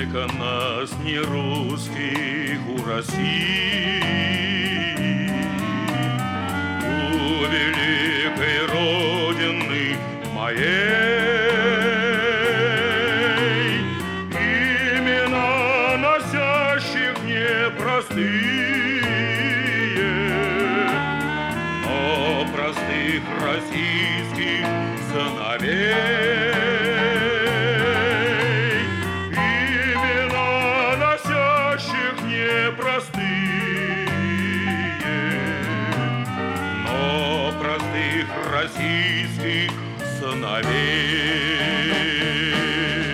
Сколько нас не русских у России, у великой Родины моей, имена носящих непростые, но простых российских сыновей. Российских сыновей.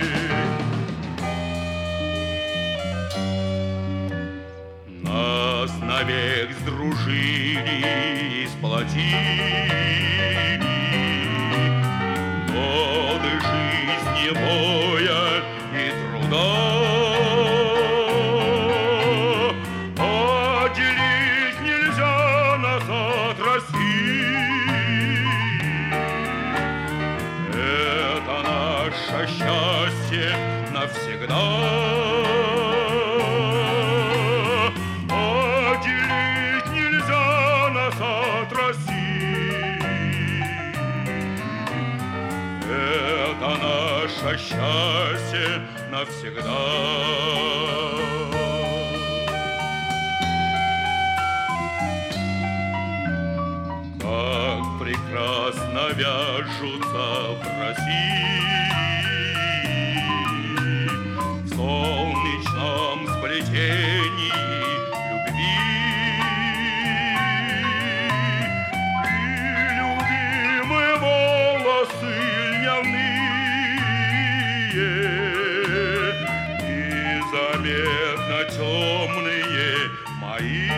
Нас навек сдружили и сплотили годы жизни, боя и труда. Отделить нельзя нас от России. Счастье навсегда. Отделить нельзя нас от России. Это наше счастье навсегда. Как прекрасно вяжутся в России в солнечном сплетении любви. И любимые волосы льняные, и заметно темные мои.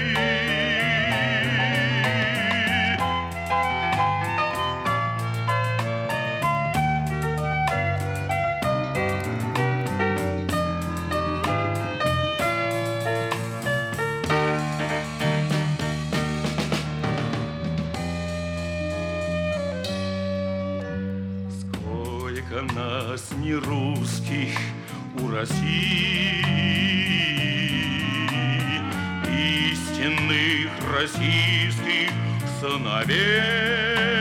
Сколько нас не русских у России, истинных российских сыновей.